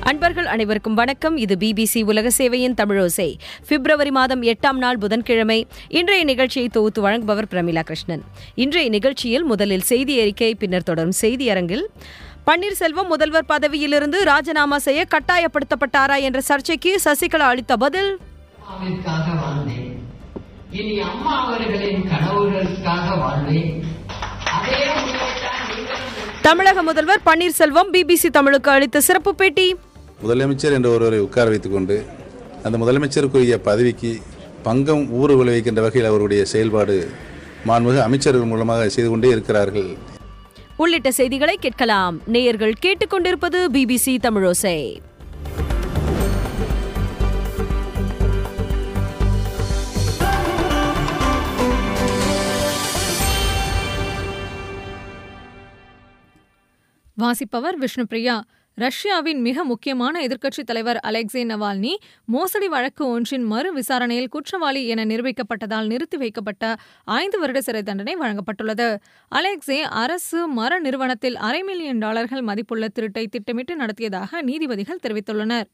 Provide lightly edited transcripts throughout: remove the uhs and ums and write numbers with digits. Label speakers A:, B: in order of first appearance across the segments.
A: அன்பர்கள் அனைவருக்கும் வணக்கம். இது BBC உலக சேவையின் தமிழோசை. பிப்ரவரி மாதம் 8ஆம் நாள் புதன்கிழமை. இன்றைய நிகழ்ச்சியை தொகுத்து வழங்குபவர் பிரமிளா கிருஷ்ணன். இன்றைய நிகழ்ச்சியில் முதலில் செய்தி அறிக்கை, பின்னர் தொடரும் செய்தி அரங்கில் பன்னீர்செல்வம் முதல்வர் பதவியிலிருந்து ராஜினாமா செய்ய கட்டாயப்படுத்தப்பட்டாரா என்ற சர்ச்சைக்கு சசிகலா அளித்த பதில்.
B: இனி அம்மா அவர்களின் கனவுகளுக்காக வாழ்வேன்.
A: தமிழக முதல்வர் பன்னீர்செல்வம் BBC தமிழுக்கு அளித்த சிறப்பு பேட்டி.
C: முதலமைச்சர் என்ற ஒருவரை உட்கார வைத்துக் கொண்டு அந்த முதலமைச்சருக்குரிய பதவிக்கு பங்கம் ஊறு விளைவிக்கின்ற வகையில் அவருடைய செயல்பாடு மாண்புமிகு அமைச்சர்கள் மூலமாக செய்து கொண்டே இருக்கிறார்கள்
A: உள்ளிட்ட செய்திகளை கேட்கலாம். நேயர்கள் கேட்டுக்கொண்டிருப்பது BBC தமிழோசை.
D: வாசிப்பவர் விஷ்ணுபிரியா. ரஷ்யாவின் மிக முக்கியமான எதிர்க்கட்சித் தலைவர் அலெக்சே நவால்னி மோசடி வழக்கு ஒன்றின் மறு விசாரணையில் குற்றவாளி என நிரூபிக்கப்பட்டதால் நிறுத்தி வைக்கப்பட்ட 5 வருட சிறை தண்டனை வழங்கப்பட்டுள்ளது. அலெக்சே அரசு மர நிறுவனத்தில் $500 மில்லியன் மதிப்புள்ள திருட்டை திட்டமிட்டு நடத்தியதாக நீதிபதிகள் தெரிவித்துள்ளனர்.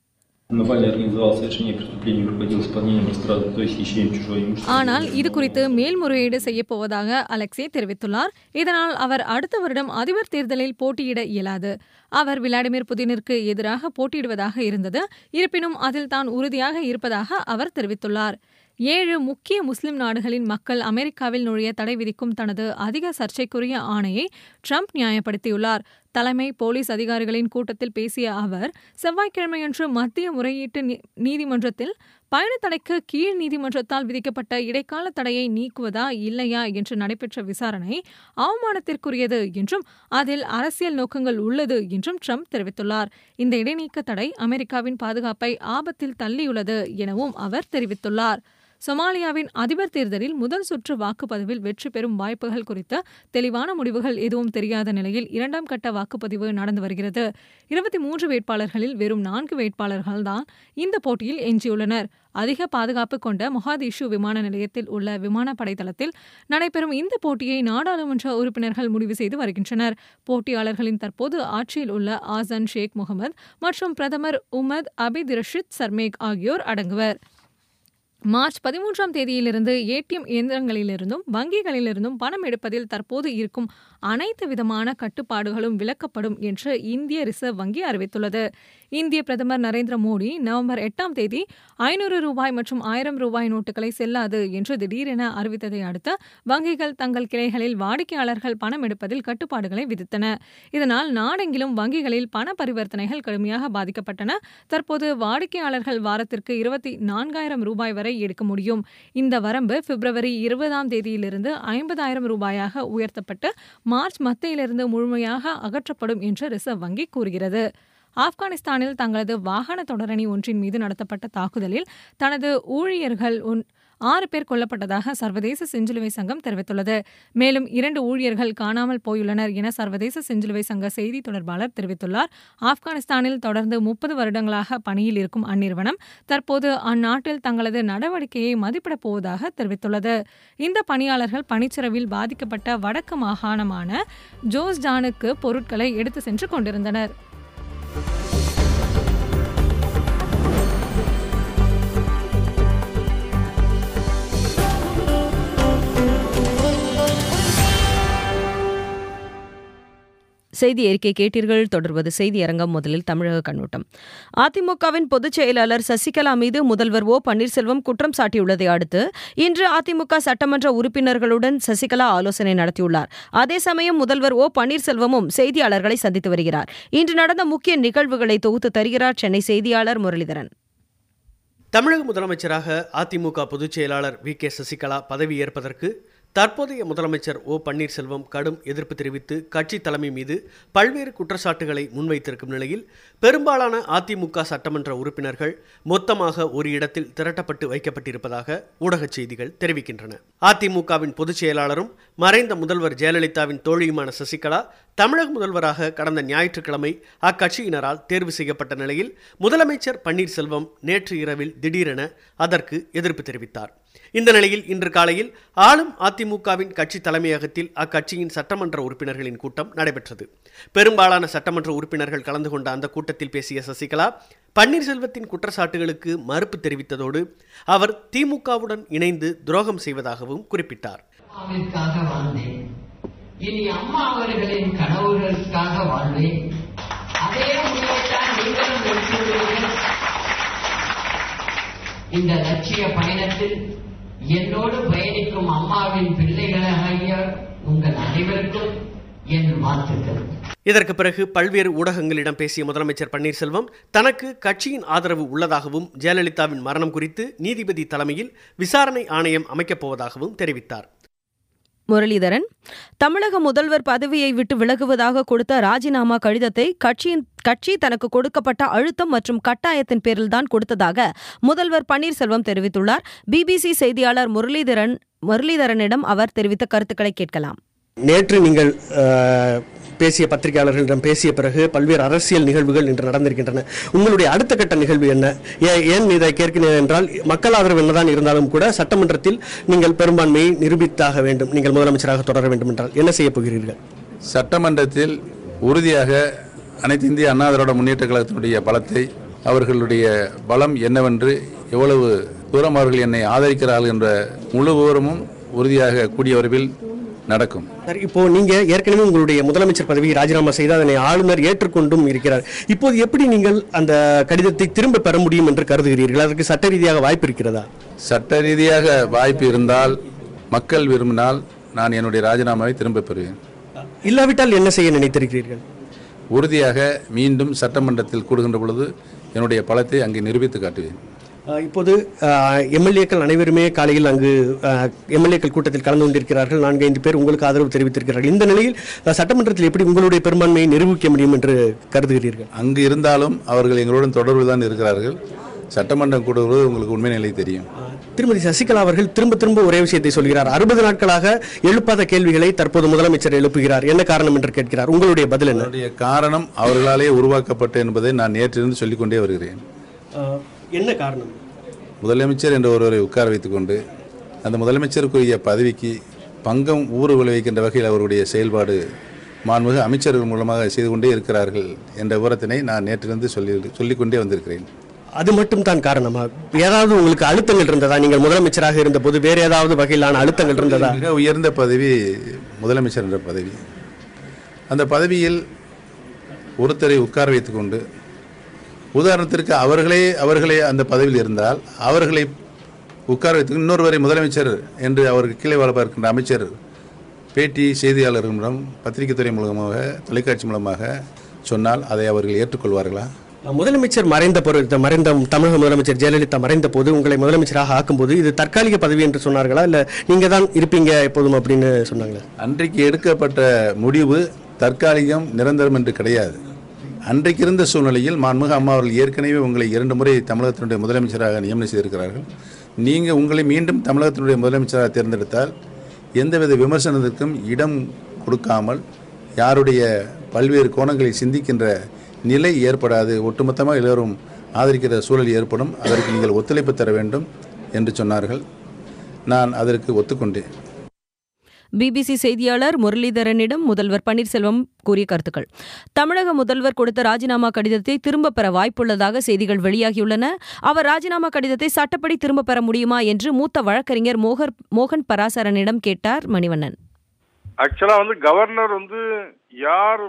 D: ஆனால் இது குறித்து மேல்முறையீடு செய்யப்போவதாக அலெக்சே தெரிவித்துள்ளார். இதனால் அவர் அடுத்த வருடம் அதிபர் தேர்தலில் போட்டியிட இயலாது. அவர் விளாடிமிர் புதினிற்கு எதிராக போட்டியிடுவதாக இருந்தது. இருப்பினும் அதில் தான் உறுதியாக இருப்பதாக அவர் தெரிவித்துள்ளார். 7 முக்கிய முஸ்லிம் நாடுகளின் மக்கள் அமெரிக்காவில் நுழைய தடை விதிக்கும் தனது அதிக சர்ச்சைக்குரிய ஆணையை ட்ரம்ப் நியாயப்படுத்தியுள்ளார். தலைமை போலீஸ் அதிகாரிகளின் கூட்டத்தில் பேசிய அவர் செவ்வாய்க்கிழமையன்று மத்திய முறையீட்டு நீதிமன்றத்தில் பயணத்தடைக்கு கீழ் நீதிமன்றத்தால் விதிக்கப்பட்ட இடைக்கால தடையை நீக்குவதா இல்லையா என்று நடைபெற்ற விசாரணை அவமானத்திற்குரியது என்றும் அதில் அரசியல் நோக்கங்கள் உள்ளது என்றும் ட்ரம்ப் தெரிவித்துள்ளார். இந்த இடைநீக்க தடை அமெரிக்காவின் பாதுகாப்பை ஆபத்தில் தள்ளியுள்ளது எனவும் அவர் தெரிவித்துள்ளார். சொமாலியாவின் அதிபர் தேர்தலில் முதல் சுற்று வாக்குப்பதிவில் வெற்றி பெறும் வாய்ப்புகள் குறித்த தெளிவான முடிவுகள் எதுவும் தெரியாத நிலையில் 2ஆம் கட்ட வாக்குப்பதிவு நடந்து வருகிறது. 23 வேட்பாளர்களில் வெறும் 4 வேட்பாளர்கள் தான் இந்த போட்டியில் எஞ்சியுள்ளனர். அதிக பாதுகாப்பு கொண்ட மொகாதிஷு விமான நிலையத்தில் உள்ள விமானப்படை தளத்தில் நடைபெறும் இந்த போட்டியை நாடாளுமன்ற உறுப்பினர்கள் முடிவு செய்து வருகின்றனர். போட்டியாளர்களின் தற்போது ஆட்சியில் உள்ள ஆசன் ஷேக் முகமது மற்றும் பிரதமர் உமத் அபித் ரஷித் சர்மேக் ஆகியோர் அடங்குவர். மார்ச் 13ஆம் தேதியிலிருந்து ATM இயந்திரங்களிலிருந்தும் வங்கிகளிலிருந்தும் பணம் எடுப்பதில் தற்போது இருக்கும் அனைத்து விதமான கட்டுப்பாடுகளும் விலக்கப்படும் என்று இந்திய ரிசர்வ் வங்கி அறிவித்துள்ளது. இந்திய பிரதமர் நரேந்திர மோடி நவம்பர் 8ஆம் தேதி $500 மற்றும் $1000 நோட்டுகளை செல்லாது என்று திடீரென அறிவித்ததை அடுத்து வங்கிகள் தங்கள் கிளைகளில் வாடிக்கையாளர்கள் பணம் எடுப்பதில் கட்டுப்பாடுகளை விதித்தன. இதனால் நாடெங்கிலும் வங்கிகளில் பண பரிவர்த்தனைகள் கடுமையாக பாதிக்கப்பட்டன. தற்போது வாடிக்கையாளர்கள் வாரத்திற்கு $24,000 வரை எடுக்க முடியும். இந்த வரம்பு பிப்ரவரி 20ஆம் தேதியிலிருந்து $50,000 உயர்த்தப்பட்டு மார்ச் மத்தியிலிருந்து முழுமையாக அகற்றப்படும் என்று ரிசர்வ் வங்கி கூறுகிறது. ஆப்கானிஸ்தானில் தங்களது வாகன தொடரணி ஒன்றின் மீது நடத்தப்பட்ட தாக்குதலில் தனது ஊழியர்கள் 6 பேர் கொல்லப்பட்டதாக சர்வதேச செஞ்சிலுவை சங்கம் தெரிவித்துள்ளது. மேலும் 2 ஊழியர்கள் காணாமல் போயுள்ளனர் என சர்வதேச செஞ்சிலுவை சங்க செய்தி தொடர்பாளர் தெரிவித்துள்ளார். ஆப்கானிஸ்தானில் தொடர்ந்து 30 வருடங்களாக பணியில் இருக்கும் அந்நிறுவனம் தற்போது அந்நாட்டில் தங்களது நடவடிக்கையை மதிப்பிடப் போவதாக தெரிவித்துள்ளது. இந்த பணியாளர்கள் பணிச்சுரவில் பாதிக்கப்பட்ட வடக்கு மாகாணமான ஜோஸ்டானுக்கு பொருட்களை எடுத்து சென்று கொண்டிருந்தனர்.
A: செய்தி அறிக்கை கேட்டீர்கள். தொடர்வது செய்தி அரங்கம். முதலில் தமிழக கண்ணோட்டம். அதிமுகவின் பொதுச் செயலாளர் சசிகலா மீது முதல்வர் பன்னீர்செல்வம் குற்றம் சாட்டியுள்ளதை அடுத்து இன்று அதிமுக சட்டமன்ற உறுப்பினர்களுடன் சசிகலா ஆலோசனை நடத்தியுள்ளார். அதே சமயம் முதல்வர் பன்னீர்செல்வமும் செய்தியாளர்களை சந்தித்து வருகிறார். இன்று நடந்த முக்கிய நிகழ்வுகளை தொகுத்து தருகிறார் சென்னை செய்தியாளர் முரளிதரன்.
E: தமிழக முதலமைச்சராக அதிமுக பொதுச் செயலாளர் VK சசிகலா பதவியேற்பதற்கு தற்போதைய முதலமைச்சர் பன்னீர்செல்வம் கடும் எதிர்ப்பு தெரிவித்து கட்சி தலைமை மீது பல்வேறு குற்றச்சாட்டுகளை முன்வைத்திருக்கும் நிலையில் பெரும்பாலான அதிமுக சட்டமன்ற உறுப்பினர்கள் மொத்தமாக ஒரு இடத்தில் திரட்டப்பட்டு வைக்கப்பட்டிருப்பதாக ஊடகச் செய்திகள் தெரிவிக்கின்றன. அதிமுகவின் பொதுச் செயலாளரும் மறைந்த முதல்வர் ஜெயலலிதாவின் தோழியுமான சசிகலா தமிழக முதல்வராக கடந்த ஞாயிற்றுக்கிழமை அக்கட்சியினரால் தேர்வு செய்யப்பட்ட நிலையில் முதலமைச்சர் பன்னீர்செல்வம் நேற்று இரவில் திடீரென அதற்கு எதிர்ப்பு தெரிவித்தார். இந்த நிலையில் இன்று காலையில் ஆளும் அதிமுகவின் கட்சி தலைமையகத்தில் அக்கட்சியின் சட்டமன்ற உறுப்பினர்களின் கூட்டம் நடைபெற்றது. பெரும்பாலான சட்டமன்ற உறுப்பினர்கள் கலந்து கொண்ட அந்த கூட்டத்தில் பேசிய சசிகலா பன்னீர்செல்வத்தின் குற்றச்சாட்டுகளுக்கு மறுப்பு தெரிவித்ததோடு அவர் திமுகவுடன் இணைந்து துரோகம் செய்வதாகவும் குறிப்பிட்டார்.
B: இனி அம்மா அவர்களின் கனவுகளுக்காக வாழ்வேன். அதே முடிவைத்தான் நீங்களும் எடுத்துள்ளீர்கள். இந்த லட்சிய பயணத்தில் என்னோடு பயணிக்கும் அம்மாவின் பிள்ளைகளாகிய உங்கள் அனைவருக்கும் என் வாழ்த்துக்கள்.
E: இதற்கு பிறகு பல்வேறு ஊடகங்களிடம் பேசிய முதலமைச்சர் பன்னீர்செல்வம் தனக்கு கட்சியின் ஆதரவு உள்ளதாகவும் ஜெயலலிதாவின் மரணம் குறித்து நீதிபதி தலைமையில் விசாரணை ஆணையம் அமைக்கப் போவதாகவும் தெரிவித்தார்.
A: முரளிதரன், தமிழக முதல்வர் பதவியை விட்டு விலகுவதாக கொடுத்த ராஜினாமா கடிதத்தை கட்சி தனக்கு கொடுக்கப்பட்ட அழுத்தம் மற்றும் கட்டாயத்தின் பேரில்தான் கொடுத்ததாக முதல்வர் பன்னீர்செல்வம் தெரிவித்துள்ளார். பிபிசி செய்தியாளர் முரளிதரனிடம் அவர் தெரிவித்த கருத்துக்களை கேட்கலாம்.
F: நேற்று நீங்கள் பேசிய பத்திரிகையாளர்களிடம் பேசிய பிறகு பல்வேறு அரசியல் நிகழ்வுகள் இன்று நடந்திருக்கின்றன. உங்களுடைய அடுத்த கட்ட நிகழ்வு என்ன? ஏன் இதை கேட்கிறேன் என்றால், மக்கள் ஆதரவு என்னதான் இருந்தாலும் கூட சட்டமன்றத்தில் நீங்கள் பெரும்பான்மையை நிரூபித்தாக வேண்டும். நீங்கள் முதலமைச்சராக தொடர வேண்டும் என்றால் என்ன செய்ய போகிறீர்கள்?
C: சட்டமன்றத்தில் உறுதியாக அனைத்து இந்திய அண்ணா திராவிட முன்னேற்ற கழகத்தினுடைய பலத்தை, அவர்களுடைய பலம் என்னவென்று, எவ்வளவு தூரம் அவர்கள் என்னை ஆதரிக்கிறார்கள் என்ற முழு விவரமும் உறுதியாக கூடிய வரைவில் நடக்கும்.
F: இப்போ நீங்க ஏற்கனவே உங்களுடைய முதலமைச்சர் பதவியை ராஜினாமா செய்து அதனை ஆளுநர் ஏற்றுக்கொண்டும் இருக்கிறார். இப்போது எப்படி நீங்கள் அந்த கடிதத்தை திரும்ப பெற முடியும் என்று கருதுகிறீர்கள்? அதற்கு சட்ட ரீதியாக வாய்ப்பு இருக்கிறதா?
C: சட்ட ரீதியாக வாய்ப்பு இருந்தால், மக்கள் விரும்பினால் நான் என்னுடைய ராஜினாமாவை திரும்ப பெறுவேன்.
F: இல்லாவிட்டால் என்ன செய்ய நினைத்திருக்கிறீர்கள்?
C: உறுதியாக மீண்டும் சட்டமன்றத்தில் கூடுகின்ற பொழுது என்னுடைய பலத்தை அங்கே நிரூபித்து காட்டுவேன்.
F: இப்போது எம்எல்ஏக்கள் அனைவருமே காலையில் அங்கு எம்எல்ஏக்கள் கூட்டத்தில் கலந்து கொண்டிருக்கிறார்கள். 4-5 பேர் உங்களுக்கு ஆதரவு தெரிவித்திருக்கிறார்கள். இந்த நிலையில் சட்டமன்றத்தில் எப்படி உங்களுடைய பெரும்பான்மையை நிரூபிக்க முடியும் என்று கருதுகிறீர்கள்?
C: அங்கு இருந்தாலும் அவர்கள் எங்களுடன் தொடர்பில் தான் இருக்கிறார்கள். சட்டமன்றம் கூடுவது உங்களுக்கு உண்மை நிலை தெரியும்.
F: திருமதி சசிகலா அவர்கள் திரும்ப ஒரே விஷயத்தை சொல்கிறார். 60 நாட்களாக எழுப்பாத கேள்விகளை தற்போது முதலமைச்சர் எழுப்புகிறார். என்ன காரணம் என்று கேட்கிறார். உங்களுடைய பதில் என்ன?
C: காரணம் அவர்களாலே உருவாக்கப்பட்ட என்பதை நான் நேற்றிலிருந்து சொல்லிக் கொண்டே வருகிறேன்.
F: என்ன காரணம்?
C: முதலமைச்சர் என்ற ஒருவரை உட்கார வைத்துக் கொண்டு அந்த முதலமைச்சருக்குரிய பதவிக்கு பங்கம் ஊறு விளைவிக்கின்ற வகையில் அவருடைய செயல்பாடு மாண்புமிகு அமைச்சர்கள் மூலமாக செய்து கொண்டே இருக்கிறார்கள் என்ற விவரத்தினை நான் நேற்றிலிருந்து சொல்லிக்கொண்டே வந்திருக்கிறேன்.
F: அது மட்டும் தான் காரணமா? ஏதாவது உங்களுக்கு அழுத்தங்கள் இருந்ததா? நீங்கள் முதலமைச்சராக இருந்த போது வேறு ஏதாவது வகையிலான அழுத்தங்கள் இருந்ததா?
C: மிக உயர்ந்த பதவி முதலமைச்சர் என்ற பதவி. அந்த பதவியில் ஒருத்தரை உட்கார வைத்துக் கொண்டு, உதாரணத்திற்கு அவர்களே அந்த பதவியில் இருந்தால் அவர்களை உட்கார வைத்து இன்னொருவரை முதலமைச்சர் என்று அவருக்கு கீழே வேலை பார்க்கின்ற அமைச்சர் பேட்டி செய்தியாளர்களிடம் பத்திரிகை துறை மூலமாக, தொலைக்காட்சி மூலமாக சொன்னால் அதை அவர்கள் ஏற்றுக்கொள்வார்களா?
F: முதலமைச்சர் மறைந்த தமிழக முதலமைச்சர் ஜெயலலிதா மறைந்த போது உங்களை முதலமைச்சராக ஆக்கும்போது இது தற்காலிக பதவி என்று சொன்னார்களா, இல்லை நீங்க தான் இருப்பீங்க எப்போதும் அப்படின்னு சொன்னாங்களா?
C: அன்றைக்கு எடுக்கப்பட்ட முடிவு தற்காலிகம், நிரந்தரம் என்று கிடையாது. அன்றைக்கு இருந்த சூழ்நிலையில் மாண்புமிகு அம்மா அவர்கள் ஏற்கனவே உங்களை 2 முறை தமிழகத்தினுடைய முதலமைச்சராக நியமனம் செய்திருக்கிறார்கள். நீங்கள் உங்களை மீண்டும் தமிழகத்தினுடைய முதலமைச்சராக தேர்ந்தெடுத்தால் எந்தவித விமர்சனத்திற்கும் இடம் கொடுக்காமல் யாருடைய பல்வேறு கோணங்களை சிந்திக்கின்ற நிலை ஏற்படாது, ஒட்டுமொத்தமாக எல்லோரும் ஆதரிக்கிற சூழல் ஏற்படும், அதற்கு நீங்கள் ஒத்துழைப்பு தர வேண்டும் என்று சொன்னார்கள். நான் அதற்கு ஒத்துக்கொண்டேன்.
A: பிபிசி செய்தியாளர் முரளிதரனிடம் முதல்வர் பன்னீர்செல்வம் கூறிய கருத்துக்கள். தமிழக முதல்வர் கொடுத்த ராஜினாமா கடிதத்தை திரும்ப பெற வாய்ப்புள்ளதாக செய்திகள் வெளியாகியுள்ளன. அவர் ராஜினாமா கடிதத்தை சட்டப்படி திரும்ப பெற முடியுமா என்று மூத்த வழக்கறிஞர் மோகன் பராசரனிடம் கேட்டார் மணிவண்ணன்.
G: ஆக்சுவலா கவர்னர் யார்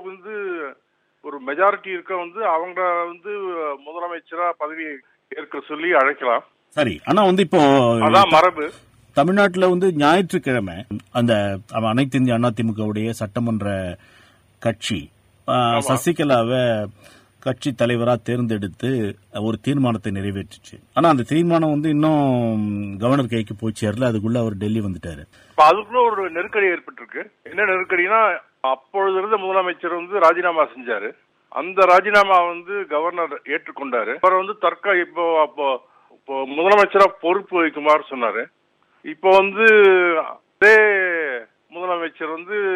G: ஒரு மெஜாரிட்டி இருக்க அவங்க முதலமைச்சரா பதவி ஏற்க சொல்லி அழைக்கலாம்.
H: சரி, ஆனா இப்போ
G: அதான் மரபு.
H: தமிழ்நாட்டில் ஞாயிற்றுக்கிழமை அந்த அனைத்து இந்திய அண்ணா திமுகவுடைய சட்டமன்ற கட்சி சசிகலாவை கட்சி தலைவரா தேர்ந்தெடுத்து ஒரு தீர்மானத்தை நிறைவேற்றுச்சு. ஆனா அந்த தீர்மானம் இன்னும் கவர்னர் கைக்கு போய் சேரல. அதுக்குள்ள அவர் டெல்லி வந்துட்டாரு. அதுக்குள்ள ஒரு நெருக்கடி ஏற்பட்டிருக்கு. என்ன நெருக்கடினா, அப்பொழுது இருந்த முதலமைச்சர் ராஜினாமா செஞ்சாரு. அந்த ராஜினாமா கவர்னர் ஏற்றுக்கொண்டாரு. அவர் இப்போ முதலமைச்சரா பொறுப்பு வைக்குமாறு சொன்னாரு. இப்போ அதே முதலமைச்சர்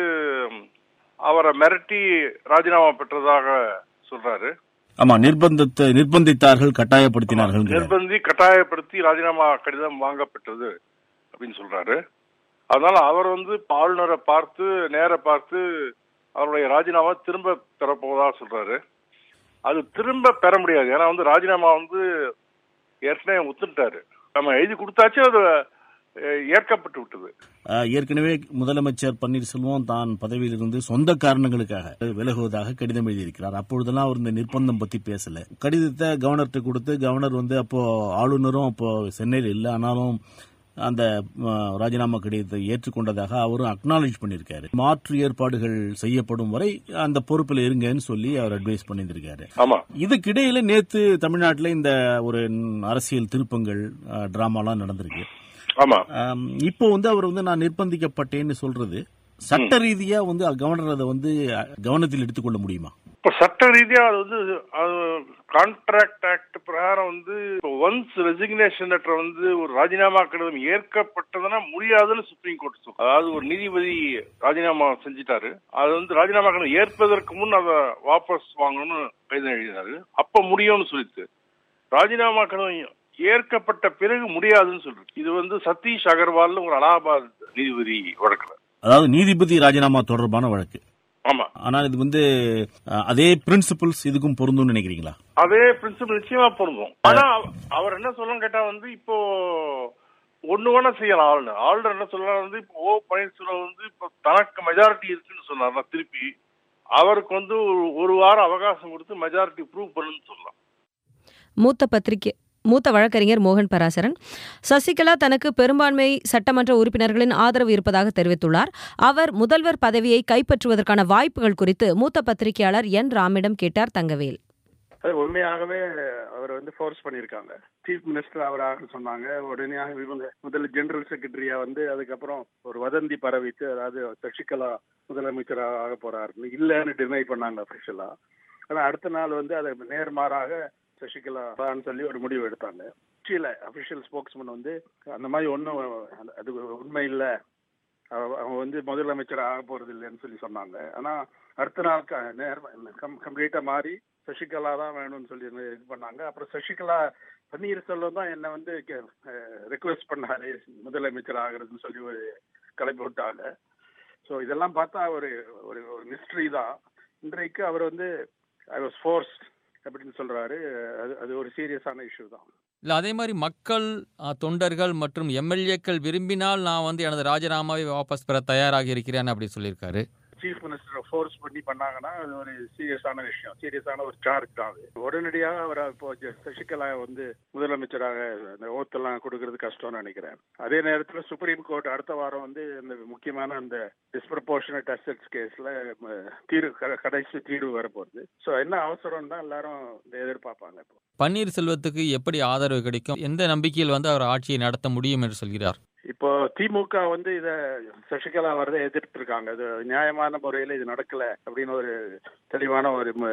H: அவரை மிரட்டி ராஜினாமா பெற்றதாக சொல்றாரு. ஆமா, நிர்பந்தித்தார்கள், கட்டாயப்படுத்தினார்கள்.
G: கட்டாயப்படுத்தி ராஜினாமா கடிதம் வாங்கப்பட்டது அப்படின்னு சொல்றாரு. அதனால அவர் வந்து ஆளுநரை பார்த்து நேர பார்த்து அவருடைய ராஜினாமா திரும்ப பெறப்போவதா சொல்றாரு. அது திரும்ப பெற முடியாது. ஏன்னா வந்து ராஜினாமா வந்து ஏற்கனவே ஒத்துட்டாரு. நம்ம எழுதி கொடுத்தாச்சு, அது ஏற்கப்பட்டு விட்டது.
H: ஏற்கனவே முதலமைச்சர் பன்னீர்செல்வம் தான் பதவியிலிருந்து சொந்த காரணங்களுக்காக விலகுவதாக கடிதம் எழுதியிருக்கிறார். அப்பொழுதெல்லாம் அவர் இந்த நிர்பந்தம் பத்தி பேசல. கடிதத்தை கவர்னர்கிட்ட கொடுத்து கவர்னர் வந்து அப்போ ஆளுநரும் அப்போ சென்னையில் இல்லை, ஆனாலும் அந்த ராஜினாமா கடிதத்தை ஏற்றுக்கொண்டதாக அவரும் அக்னாலேஜ் பண்ணியிருக்காரு. மாற்று ஏற்பாடுகள் செய்யப்படும் வரை அந்த பொறுப்பில் இருங்கன்னு சொல்லி அவர் அட்வைஸ் பண்ணியிருக்காரு. இதுக்கிடையில நேத்து தமிழ்நாட்டில் இந்த ஒரு அரசியல் திருப்பங்கள் டிராமாலாம் நடந்திருக்கு. இப்போ வந்து அவர் வந்து நான் நிர்பந்திக்கப்பட்டேன்னு சொல்றது சட்ட ரீதியா வந்து கவர்னர் அதை வந்து கவனத்தில் எடுத்துக்கொள்ள முடியுமா?
G: இப்ப சட்ட ரீதியா அது வந்து கான்ட்ராக்ட் ஆக்ட் பிரகாரம் வந்து ஒன்ஸ் ரெசிக்னேஷன் லெட்டர் வந்து ஒரு ராஜினாமா கடிதம் ஏற்கப்பட்டதுன்னா முடியாதுன்னு சுப்ரீம் கோர்ட் சொல்லும். அதாவது ஒரு நீதிபதி ராஜினாமா செஞ்சிட்டாரு, அது வந்து ராஜினாமா கடிதம் ஏற்பதற்கு முன் அதை வாபஸ் வாங்கணும்னு கடிதம் எழுதினாரு. அப்ப முடியும்னு சொல்லிட்டு ராஜினாமா கடிதம் ஏற்கப்பட்ட பிறகு முடியாதுன்னு சொல்றது. இது வந்து சதீஷ் அகர்வால் ஒரு அலகாபாத் நீதிபதி வழக்குல,
H: அதாவது நீதிபதி ராஜினாமா தொடர்பான வழக்கு.
G: ஆமா.
H: ஆனால் இது வந்து அதே பிரின்சிபல்ஸ் இதுக்கும் பொருந்தும் நினைக்கிறீங்களா?
G: அதே பிரின்சிபல் நிச்சயமா பொருந்தும். ஆனா அவர் என்ன சொல்லணும் கேட்டா வந்து இப்போ ஒண்ணு வேணா செய்யலாம். ஆளுநர் என்ன சொல்லலாம் வந்து இப்போ ஓ பன்னீர்செல்வம் வந்து இப்போ தனக்கு மெஜாரிட்டி இருக்குன்னு சொன்னார்னா திருப்பி அவருக்கு வந்து ஒரு வாரம் அவகாசம் கொடுத்து மெஜாரிட்டி ப்ரூவ் பண்ணுன்னு சொல்லலாம்.
A: மூத்த வழக்கறிஞர் மோகன் பராசரன், சசிகலா தனக்கு பெரும்பான்மை சட்டமன்ற உறுப்பினர்களின் ஆதரவு இருப்பதாக தெரிவித்துள்ளார். அவர் முதல்வர் பதவியை கைப்பற்றுவதற்கான வாய்ப்புகள் குறித்து மூத்த பத்திரிகையாளர் என் ராமிடம் கேட்டார் தங்கவேல்.
I: அது உண்மையாகவே அவர் வந்து ஃபோர்ஸ் பண்ணியிருக்காங்க. சீஃப் மினிஸ்டர் அவராக சொன்னாங்க. உடனே இவங்க முதல்ல ஜெனரல் செக்ரட்டரியா வந்து அதுக்கப்புறம் ஒரு வதந்தி பரவிட்டு, அதாவது சசிகலா முதலமைச்சராக ஆக போறாருன்னு இல்லைன்னு டினை பண்ணாங்க அபிஷியலா. ஆனா அடுத்த நாள் வந்து அதை நேர்மாறாக சசிகலா சொல்லி ஒரு முடிவு எடுத்தாங்க. அபிஷியல் ஸ்போக்ஸ்மேன் வந்து அந்த மாதிரி ஒன்றும் அது உண்மை இல்லை, அவங்க வந்து முதலமைச்சர் ஆக போறது இல்லைன்னு சொல்லி சொன்னாங்க. ஆனா அடுத்த நாள் கம்ப்ளீட்டா மாறி சசிகலா தான் வேணும்னு சொல்லி இது பண்ணாங்க. அப்புறம் சசிகலா பன்னீர்செல்வம் தான் என்ன வந்து ரெக்வெஸ்ட் பண்ணாரு முதலமைச்சர் ஆகிறதுன்னு சொல்லி ஒரு கலைப்பு விட்டாங்க. ஸோ இதெல்லாம் பார்த்தா ஒரு ஒரு மிஸ்ட்ரி தான். இன்றைக்கு அவர் வந்து ஐ வாஸ் ஃபோர்ஸ்ட் அப்படின்னு சொல்றாரு. அது ஒரு சீரியஸான இஷ்யூ தான்.
J: இல்லை, அதே மாதிரி மக்கள், தொண்டர்கள் மற்றும் எம்எல்ஏக்கள் விரும்பினால் நான் வந்து எனது ராஜினாமாவை வாபஸ் பெற தயாராக இருக்கிறேன் அப்படி சொல்லியிருக்காரு.
I: சீஃப் மினிஸ்டரை ஃபோர்ஸ் பண்ணாங்கன்னா அது ஒரு சீரியஸான விஷயம், சீரியஸான ஒரு சார்ஜ் தான் அது. உடனடியாக அவர் இப்போ சசிகலா வந்து முதலமைச்சராக அந்த ஓத்தெல்லாம் கொடுக்கறது கஷ்டம்னு நினைக்கிறேன். அதே நேரத்தில் சுப்ரீம் கோர்ட் அடுத்த வாரம் வந்து இந்த முக்கியமான அந்த டிஸ்ப்ரப்போர்ஷனேட் அசெட்ஸ் கேஸ்ல கடைசி தீர்வு வரப்போகுது. ஸோ என்ன அவசரம் தான் எல்லாரும் எதிர்பார்ப்பாங்க. இப்போ
J: பன்னீர்செல்வத்துக்கு எப்படி ஆதரவு கிடைக்கும், எந்த நம்பிக்கையில் வந்து அவர் ஆட்சியை நடத்த முடியும் என்று சொல்கிறார்?
I: இப்போ திமுக வந்து இத சசிகலா வரதை எதிர்த்து இருக்காங்க. இது நியாயமான முறையில இது நடக்கல அப்படின்னு ஒரு தெளிவான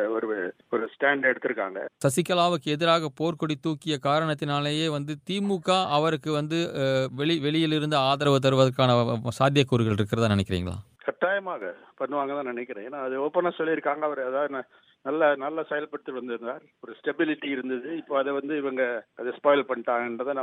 I: ஒரு ஸ்டாண்ட் எடுத்திருக்காங்க.
J: சசிகலாவுக்கு எதிராக போர்க்கொடி தூக்கிய காரணத்தினாலேயே வந்து திமுக அவருக்கு வந்து வெளியிலிருந்து ஆதரவு தருவதற்கான சாத்தியக்கூறுகள் இருக்கிறதா நினைக்கிறீங்களா?
I: கட்டாயமாக பண்ணுவாங்க தான் நினைக்கிறேன். ஏன்னா அது ஓப்பனா சொல்லியிருக்காங்க. அவர் அதாவது நல்லா செயல்பட்டு வந்திருந்தார், ஒரு ஸ்டெபிலிட்டி இருந்தது. இப்போ அதை வந்து இவங்க அதை ஸ்பாயில் பண்ணிட்டாங்கன்றதான்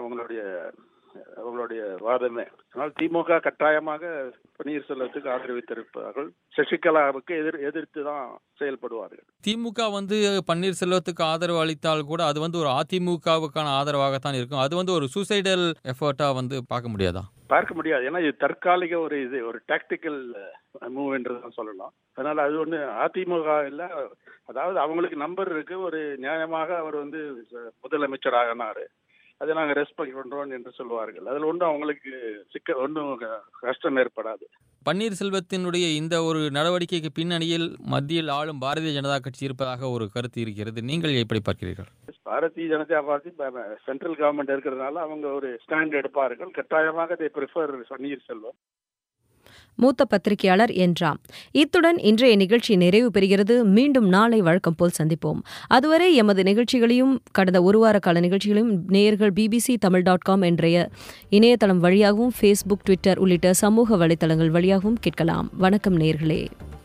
I: அவங்களுடைய வாதமே. அதனால் திமுக கட்டாயமாக பன்னீர்செல்வத்துக்கு ஆதரவு தெரிவிப்பார்கள். சசிகலாவுக்கு எதிர்த்து தான் செயல்படுவார்கள்.
J: திமுக வந்து பன்னீர்செல்வத்துக்கு ஆதரவு அளித்தால் கூட அது வந்து ஒரு அதிமுகவுக்கான ஆதரவாகத்தான் இருக்கும். அது வந்து ஒரு சூசைடல் எஃபர்ட்டா வந்து பார்க்க முடியாதா?
I: பார்க்க முடியாது. ஏன்னா இது தற்காலிக ஒரு டாக்டிக்கல் மூவ் என்றுதான் சொல்லலாம். அதனால அது ஒண்ணு அதிமுக இல்ல, அதாவது அவங்களுக்கு நம்பர் இருக்கு. ஒரு நியாயமாக அவர் வந்து முதலமைச்சர் ஆகினாரு, அதை நாங்கள் ரெஸ்பெக்ட் பண்றோம் என்று சொல்வார்கள். அதில் ஒன்றும் அவங்களுக்கு ஒன்றும் கஷ்டம் ஏற்படாது.
J: பன்னீர்செல்வத்தினுடைய இந்த ஒரு நடவடிக்கைக்கு பின்னணியில் மத்தியில் ஆளும் பாரதிய ஜனதா கட்சி இருப்பதாக ஒரு கருத்து இருக்கிறது. நீங்கள் எப்படி பார்க்கிறீர்கள்?
I: Bharatiya Janata party central government இருக்கிறதுனால அவங்க ஒரு ஸ்டாண்ட் எடுப்பார்கள். கட்டாயமாக they prefer பன்னீர்செல்வம்.
A: மூத்த பத்திரிகையாளர் என்றாம். இத்துடன் இன்றைய நிகழ்ச்சி நிறைவு பெறுகிறது. மீண்டும் நாளை வழக்கம் போல் சந்திப்போம். அதுவரை எமது நிகழ்ச்சிகளையும் கடந்த ஒரு வார கால நிகழ்ச்சிகளையும் நேயர்கள் bbctamil.com என்ற இணையதளம் வழியாகவும் ஃபேஸ்புக், ட்விட்டர் உள்ளிட்ட சமூக வலைதளங்கள் வழியாகவும் கேட்கலாம். வணக்கம் நேயர்களே.